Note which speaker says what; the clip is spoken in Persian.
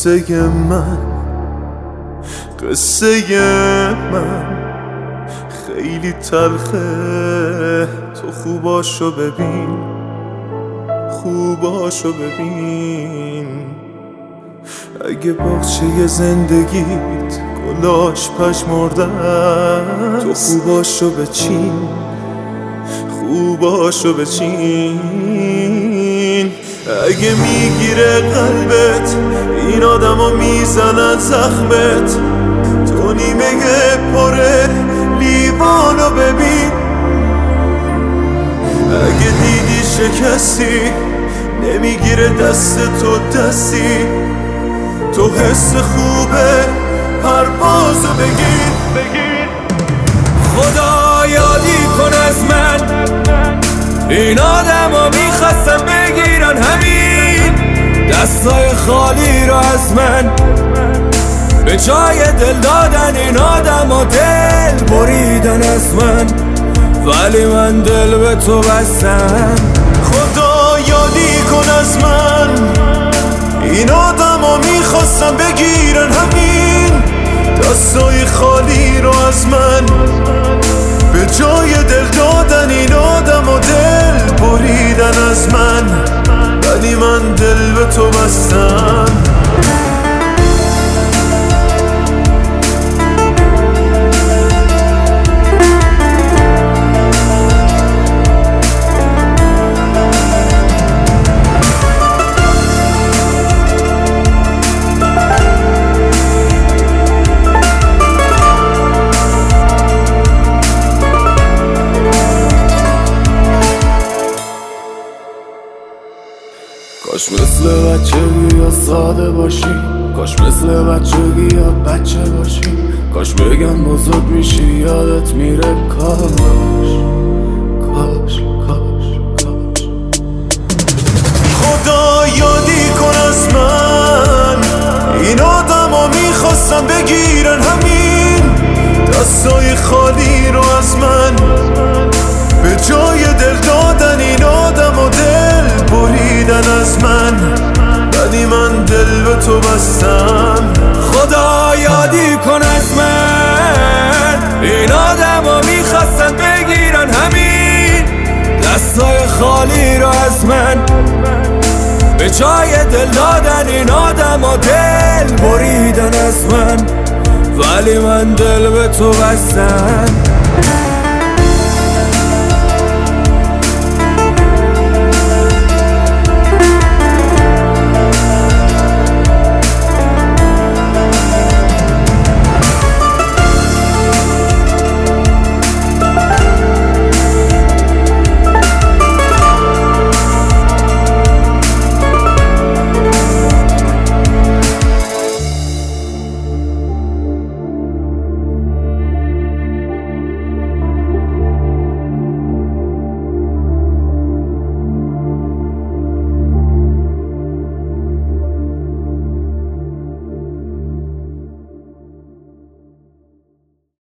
Speaker 1: قصه من خیلی تلخه. تو خوباشو ببین اگه باغچه زندگیت گلاش پژمردن، تو خوباشو بچین. اگه میگیره قلبت این آدمو میزنن زخمت، تو نیمه پره لیوانو ببین. اگه دیدی شکستی نمیگیره دست تو دستی، تو حس خوبه پروازو بگیر.
Speaker 2: خدا یادی کن از من، این آدمو میخواستم بگیرن همین دستای خالی رو از من، به جای دل دادن این آدمو دل بریدن از من، ولی من دل به تو بستم.
Speaker 1: خدا یادی کن از من، این آدمو میخواستم بگیرن همین دستای خالی رو از من، به جای دل دادن این آدمو دل بریدن از من، ولی من دل به تو بستم.
Speaker 2: کاش مثل بچگی یا ساده باشی، کاش مثل بچگی یا بچه باشی، کاش بگم بزرگ میشی یادت میره. کاش
Speaker 1: خدا یادی کن از من، این آدمو میخواستم بگیرن همین دستای خالی رو از من، به جای دل دادن این آدمو دل بریدن از من، ولی من دل به تو بستم.
Speaker 2: خدا یادی کن از من، این آدمو میخواستن بگیرن همین دستای خالی رو از من، به جای دل دادن این آدمو دل بریدن از من، ولی من دل به تو بستم.